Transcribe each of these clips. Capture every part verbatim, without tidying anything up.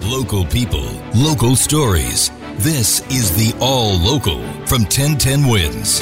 Local people, local stories. This is the All Local from ten ten Wins.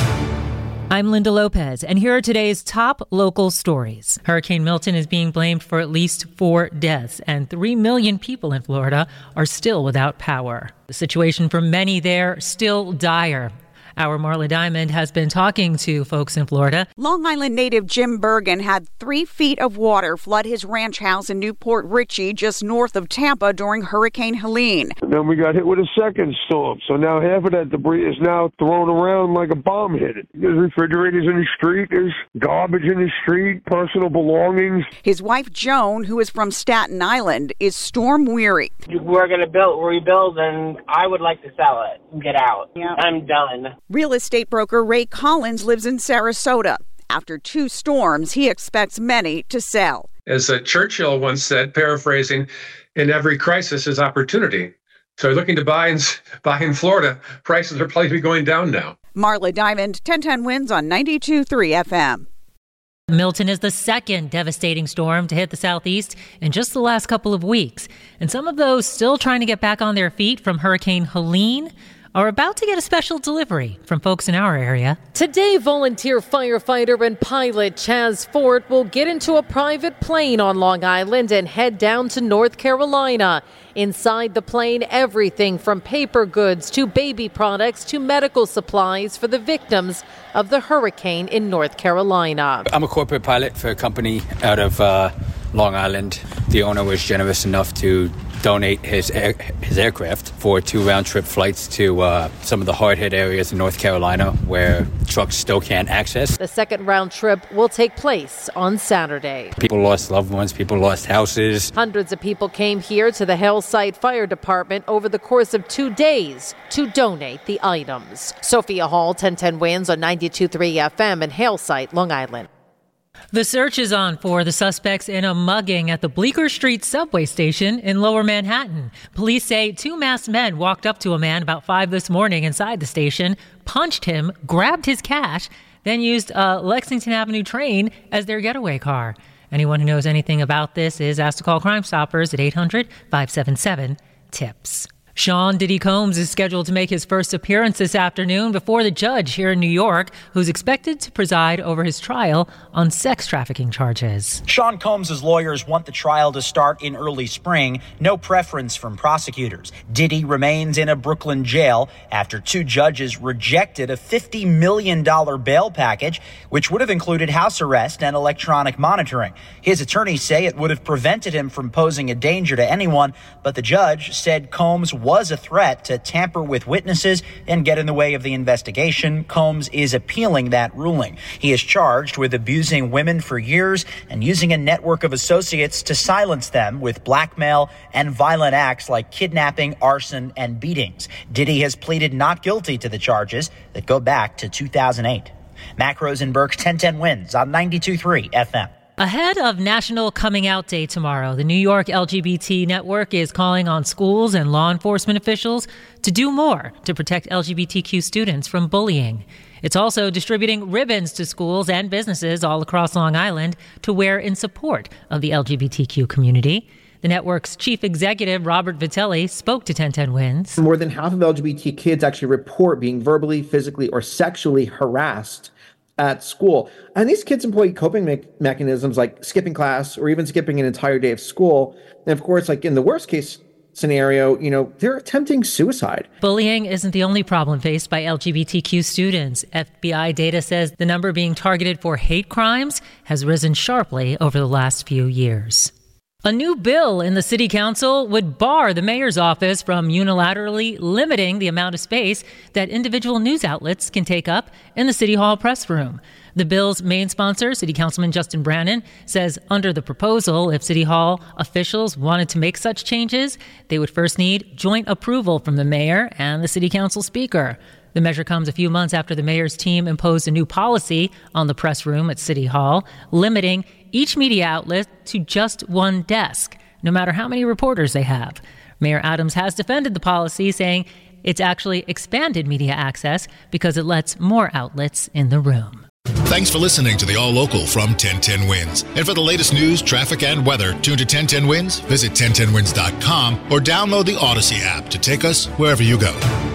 I'm Linda Lopez, and here are today's top local stories. Hurricane Milton is being blamed for at least four deaths, and three million people in Florida are still without power. The situation for many there still dire. Our Marla Diamond has been talking to folks in Florida. Long Island native Jim Bergen had three feet of water flood his ranch house in Newport Richey, just north of Tampa, during Hurricane Helene. And then we got hit with a second storm, so now half of that debris is now thrown around like a bomb hit it. There's refrigerators in the street, there's garbage in the street, personal belongings. His wife Joan, who is from Staten Island, is storm weary. We're going to build, rebuild, and I would like to sell it and get out. Yeah. I'm done. Real estate broker Ray Collins lives in Sarasota. After two storms, he expects many to sell. As uh, Churchill once said, paraphrasing, in every crisis is opportunity. So looking to buy in, buy in Florida, prices are probably going down now. Marla Diamond, ten ten Wins on ninety-two point three F M. Milton is the second devastating storm to hit the southeast in just the last couple of weeks. And some of those still trying to get back on their feet from Hurricane Helene are about to get a special delivery from folks in our area. Today, volunteer firefighter and pilot Chaz Fort will get into a private plane on Long Island and head down to North Carolina. Inside the plane, everything from paper goods to baby products to medical supplies for the victims of the hurricane in North Carolina. I'm a corporate pilot for a company out of uh, Long Island. The owner was generous enough to donate his air, his aircraft for two round-trip flights to uh, some of the hard-hit areas in North Carolina where trucks still can't access. The second round trip will take place on Saturday. People lost loved ones, people lost houses. Hundreds of people came here to the Hillside Fire Department over the course of two days to donate the items. Sophia Hall, ten ten Wins on ninety-two point three F M in Hillside, Long Island. The search is on for the suspects in a mugging at the Bleecker Street subway station in Lower Manhattan. Police say two masked men walked up to a man about five this morning inside the station, punched him, grabbed his cash, then used a Lexington Avenue train as their getaway car. Anyone who knows anything about this is asked to call Crime Stoppers at eight hundred, five seven seven, TIPS. Sean Diddy Combs is scheduled to make his first appearance this afternoon before the judge here in New York, who's expected to preside over his trial on sex trafficking charges. Sean Combs' lawyers want the trial to start in early spring. No preference from prosecutors. Diddy remains in a Brooklyn jail after two judges rejected a fifty million dollars bail package, which would have included house arrest and electronic monitoring. His attorneys say it would have prevented him from posing a danger to anyone, but the judge said Combs was a threat to tamper with witnesses and get in the way of the investigation. Combs is appealing that ruling. He is charged with abusing women for years and using a network of associates to silence them with blackmail and violent acts like kidnapping, arson, and beatings. Diddy has pleaded not guilty to the charges that go back to two thousand eight. Mac Rosenberg, ten ten Wins on ninety-two point three F M. Ahead of National Coming Out Day tomorrow, the New York L G B T Network is calling on schools and law enforcement officials to do more to protect L G B T Q students from bullying. It's also distributing ribbons to schools and businesses all across Long Island to wear in support of the L G B T Q community. The network's chief executive, Robert Vitelli, spoke to ten ten Wins. More than half of L G B T kids actually report being verbally, physically, or sexually harassed at school. And these kids employ coping me- mechanisms like skipping class or even skipping an entire day of school. And of course, like in the worst case scenario, you know, they're attempting suicide. Bullying isn't the only problem faced by L G B T Q students. F B I data says the number being targeted for hate crimes has risen sharply over the last few years. A new bill in the city council would bar the mayor's office from unilaterally limiting the amount of space that individual news outlets can take up in the City Hall press room. The bill's main sponsor, City Councilman Justin Brannan, says under the proposal, if City Hall officials wanted to make such changes, they would first need joint approval from the mayor and the City Council Speaker. The measure comes a few months after the mayor's team imposed a new policy on the press room at City Hall, limiting each media outlet to just one desk, no matter how many reporters they have. Mayor Adams has defended the policy, saying it's actually expanded media access because it lets more outlets in the room. Thanks for listening to the All Local from ten ten Winds. And for the latest news, traffic, and weather, tune to ten ten Winds, visit ten ten winds dot com, or download the Odyssey app to take us wherever you go.